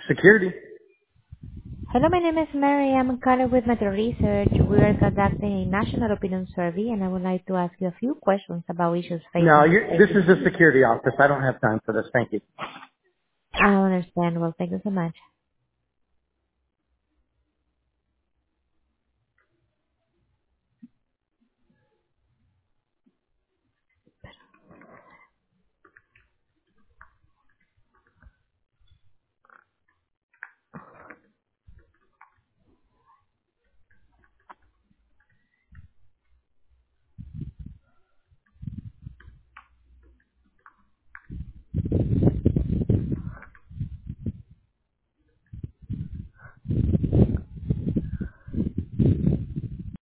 Security. Hello, my name is Mary. I'm calling with Metro Research. We are conducting a national opinion survey, and I would like to ask you a few questions about issues No, facing the this state. is the security office. I don't have time for this. Thank you. I understand. Well, thank you so much.